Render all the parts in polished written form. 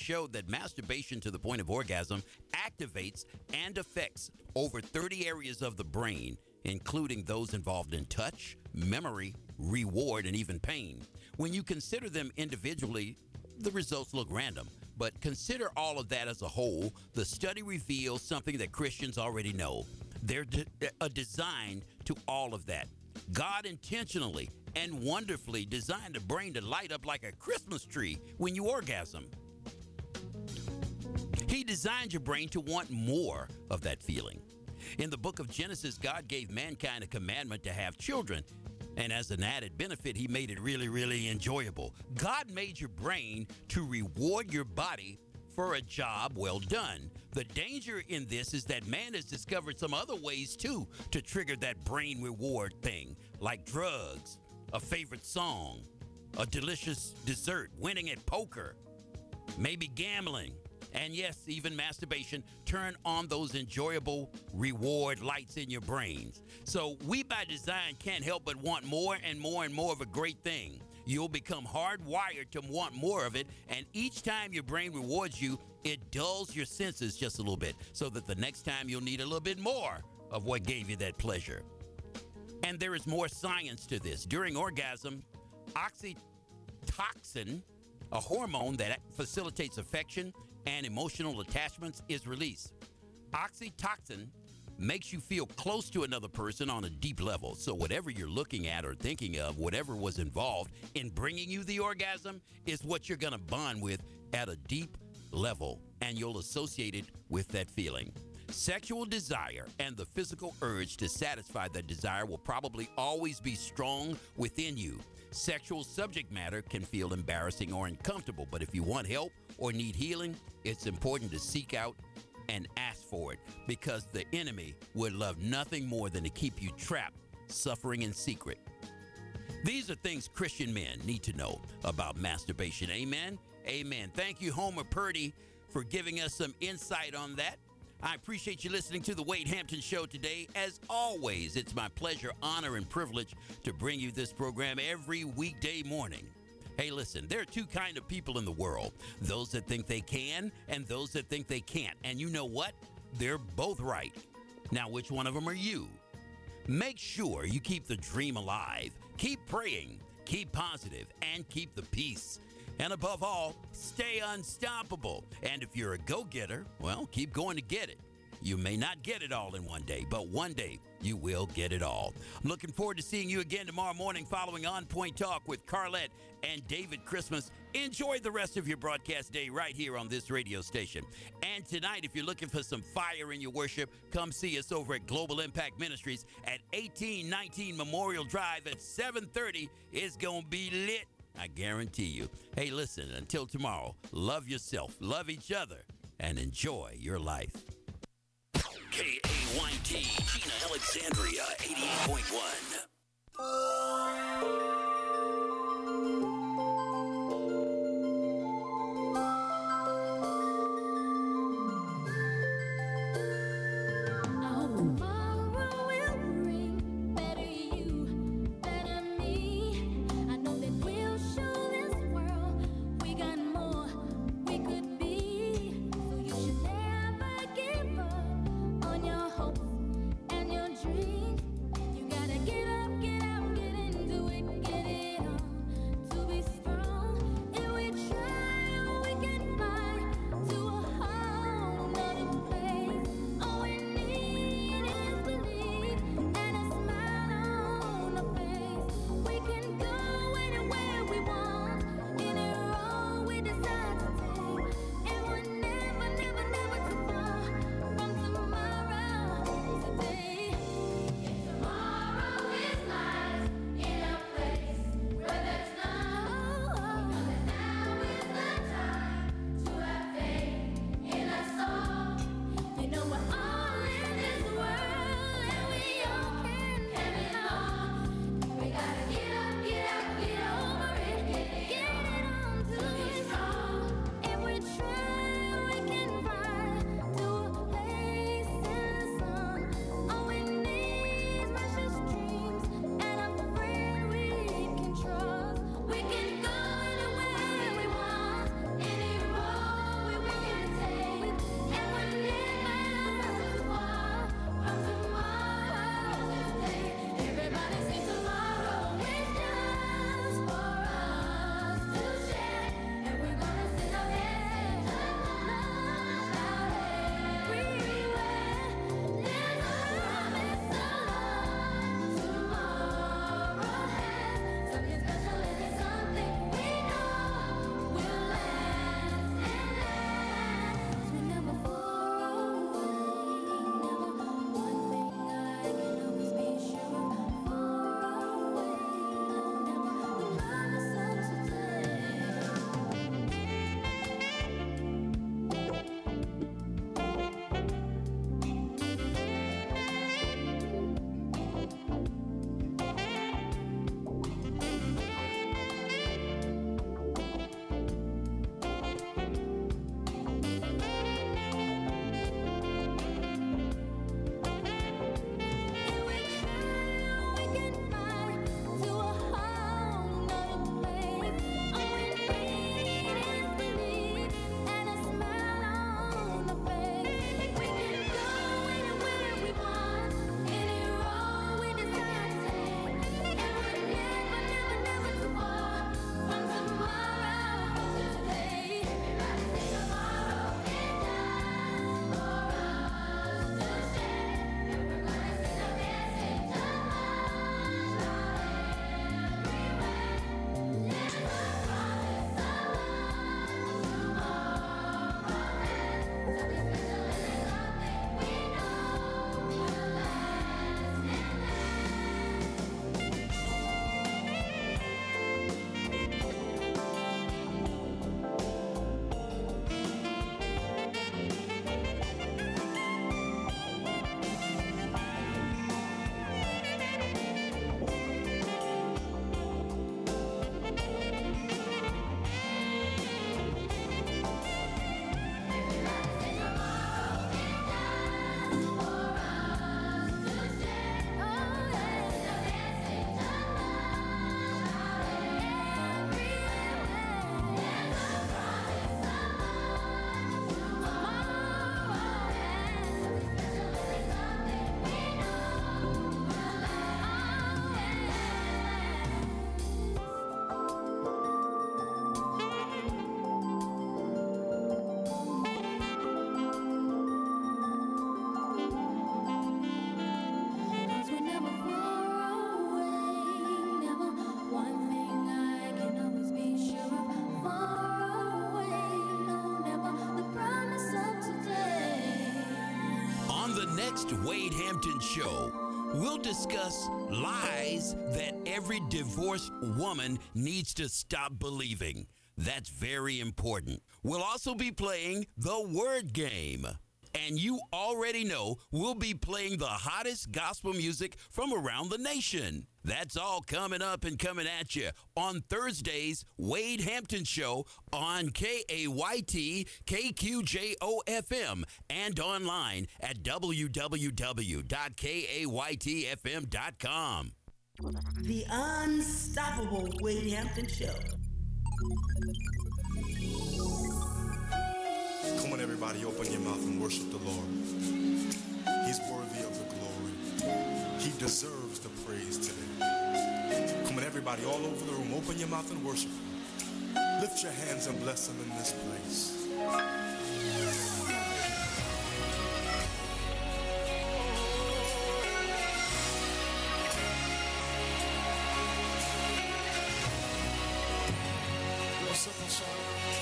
showed that masturbation to the point of orgasm activates and affects over 30 areas of the brain, including those involved in touch, memory, reward, and even pain. When you consider them individually, the results look random. But consider all of that as a whole. The study reveals something that Christians already know. They're designed to all of that. God intentionally and wonderfully designed the brain to light up like a Christmas tree when you orgasm. He designed your brain to want more of that feeling. In the book of Genesis, God gave mankind a commandment to have children. And as an added benefit, he made it really, really enjoyable. God made your brain to reward your body for a job well done. The danger in this is that man has discovered some other ways, too, to trigger that brain reward thing, like drugs, a favorite song, a delicious dessert, winning at poker, maybe gambling, and yes, even masturbation. Turn on those enjoyable reward lights in your brains. So we by design can't help but want more and more and more of a great thing. You'll become hardwired to want more of it, and each time your brain rewards you, it dulls your senses just a little bit, so that the next time you'll need a little bit more of what gave you that pleasure. And there is more science to this. During orgasm, oxytocin, a hormone that facilitates affection and emotional attachments, is released. Oxytocin makes you feel close to another person on a deep level. So whatever you're looking at or thinking of, whatever was involved in bringing you the orgasm, is what you're going to bond with at a deep level, and you'll associate it with that feeling. Sexual desire and the physical urge to satisfy that desire will probably always be strong within you. Sexual subject matter can feel embarrassing or uncomfortable, but if you want help or need healing, it's important to seek out and ask for it, because the enemy would love nothing more than to keep you trapped, suffering in secret. These are things Christian men need to know about masturbation. Amen? Amen. Thank you, Homer Purdy, for giving us some insight on that. I appreciate you listening to the Wade Hampton Show today. As always, it's my pleasure, honor, and privilege to bring you this program every weekday morning. Hey, listen, there are two kinds of people in the world: those that think they can and those that think they can't. And you know what? They're both right. Now, which one of them are you? Make sure you keep the dream alive. Keep praying, keep positive, and keep the peace. And above all, stay unstoppable. And if you're a go-getter, well, keep going to get it. You may not get it all in one day, but one day you will get it all. I'm looking forward to seeing you again tomorrow morning following On Point Talk with Carlette and David Christmas. Enjoy the rest of your broadcast day right here on this radio station. And tonight, if you're looking for some fire in your worship, come see us over at Global Impact Ministries at 1819 Memorial Drive at 7:30. It's going to be lit, I guarantee you. Hey, listen, until tomorrow, love yourself, love each other, and enjoy your life. KAYT, Gina Alexandria, 88.1. Dream, you gotta get up, get out, get into it, get next Wade Hampton show, we'll discuss lies that every divorced woman needs to stop believing. That's very important. We'll also be playing the word game. And you already know we'll be playing the hottest gospel music from around the nation. That's all coming up and coming at you on Thursday's Wade Hampton Show on KAYT KQJO-FM and online at www.kaytfm.com. The Unstoppable Wade Hampton Show. Come on, everybody, open your mouth and worship the Lord. He's worthy of the glory. He deserves the praise today. Come on, everybody, all over the room, open your mouth and worship Him. Lift your hands and bless Him in this place. Real simple song.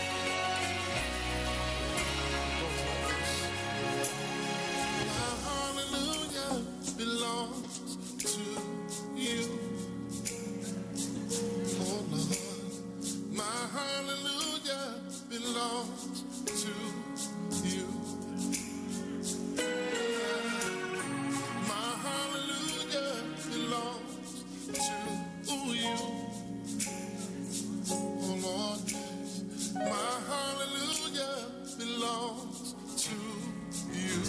Belongs to you, oh Lord. My hallelujah belongs to you. My hallelujah belongs to you, oh Lord. My hallelujah belongs to you.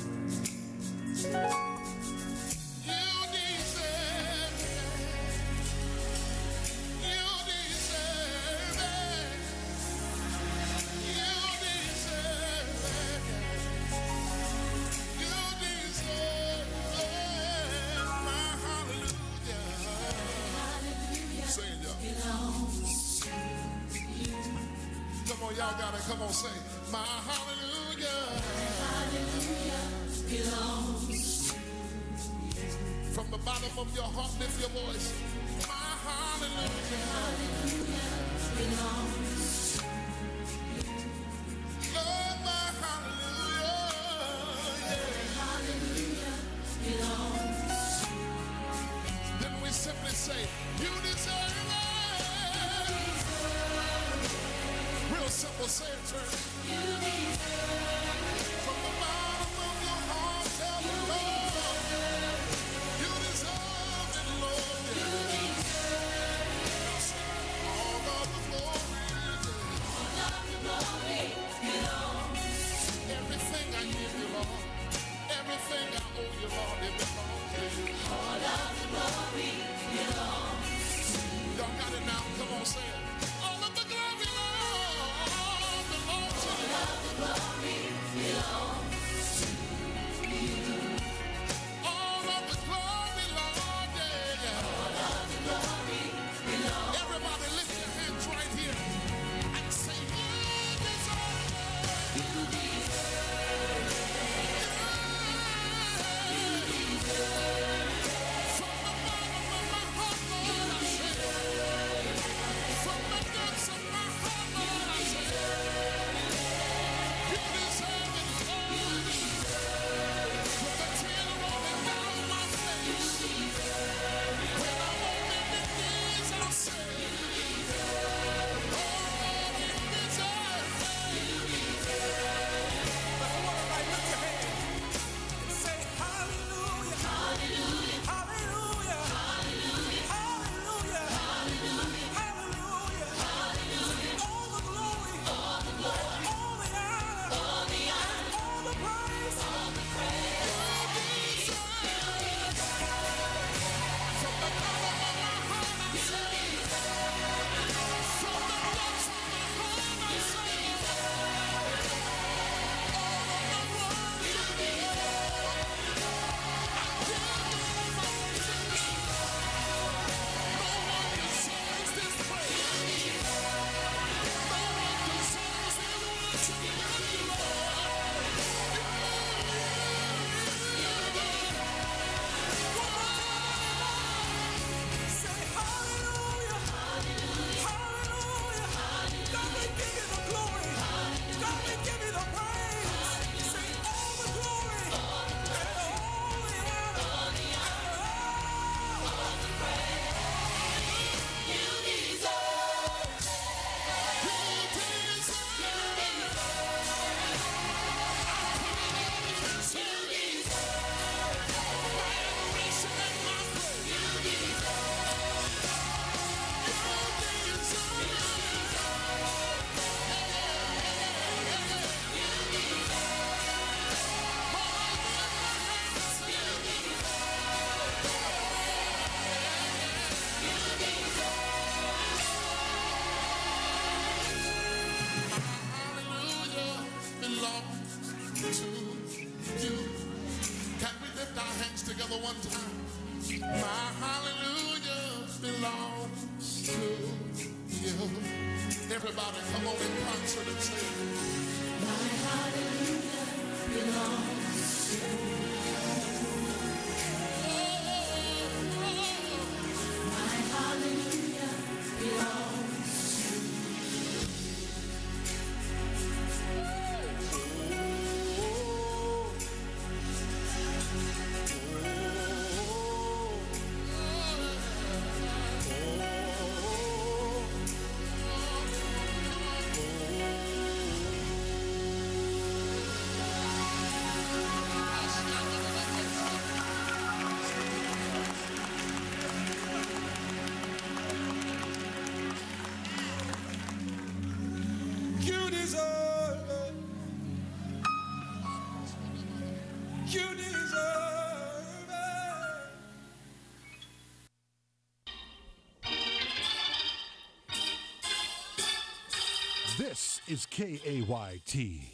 Y'all gotta come on, say, my hallelujah, belongs to you. From the bottom of your heart, lift your voice. My hallelujah, belongs to you. Lord, my hallelujah, belongs to you. Then we simply say, you deserve it. Real simple, say it, church. You deserve. From the bottom of your heart, tell the Lord. You deserve it, Lord. You deserve. All of the glory. All of the glory belongs. Everything I give you, Lord. Everything I owe you, Lord, it belongs to you. All of the glory belongs. Y'all got it now? Come on, say it. All of the glory, Lord. Everybody lift your hands right here and say, you deserve it. You deserve it. You deserve it. From the bottom of my heart, Lord, I say, from the depths of my heart, Lord, I say, you deserve it, Lord. You deserve it. With the tear rolling down my face, you deserve it. When I'm on bended knees, I'll say, you deserve it. Oh, Lord, you deserve it. You deserve it. That's what I like. Lift your hand. Say hallelujah. Hallelujah. Hallelujah. Hallelujah. Hallelujah. Hallelujah. Hallelujah. Hallelujah. All the glory. All the glory. All the honor. All the honor. All the praise. All the praise. You deserve it. From the bottom of my heart, I say, from the depths of my heart, I say, all of the glory. You deserve it. I give you my praise. No one deserves this praise. No one deserves this worship. You, Lord. Say hallelujah. Hallelujah. Hallelujah. God, we give you the glory. God, we give you the praise. Say all the glory and all to you. Can we lift our hands together one time? My hallelujah belongs to you. Everybody, come on in concert and say, my hallelujah belongs to you. My hallelujah belongs to you. You deserve it. You deserve it. This is KAYT